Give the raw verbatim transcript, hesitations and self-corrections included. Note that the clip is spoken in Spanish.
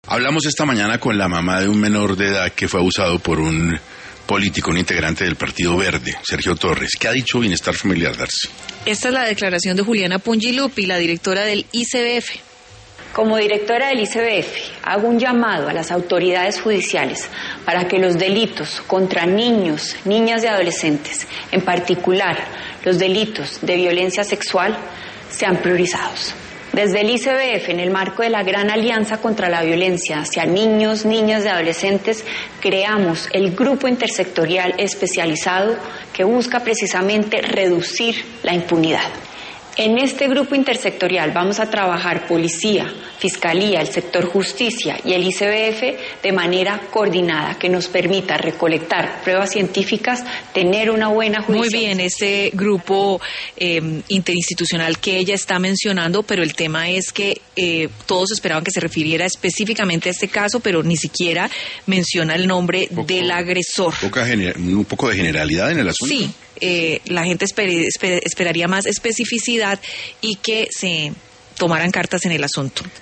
Hablamos esta mañana con la mamá de un menor de edad que fue abusado por un político, un integrante del Partido Verde, Sergio Torres. ¿Qué ha dicho Bienestar Familiar, Darcy? Esta es la declaración de Juliana Pungilupi, la directora del I C B F. Como directora del I C B F, hago un llamado a las autoridades judiciales para que los delitos contra niños, niñas y adolescentes, en particular los delitos de violencia sexual, sean priorizados. Desde el I C B F, en el marco de la Gran Alianza contra la Violencia hacia Niños, Niñas y Adolescentes, creamos el Grupo Intersectorial Especializado que busca precisamente reducir la impunidad. En este grupo intersectorial vamos a trabajar policía, fiscalía, el sector justicia y el I C B F de manera coordinada que nos permita recolectar pruebas científicas, tener una buena judicialización. Muy bien, ese grupo eh, interinstitucional que ella está mencionando, pero el tema es que eh, todos esperaban que se refiriera específicamente a este caso, pero ni siquiera menciona el nombre poco, del agresor. Poca gener- un poco de generalidad en el asunto. Sí. Eh, la gente esper, esper, esperaría más especificidad y que se tomaran cartas en el asunto.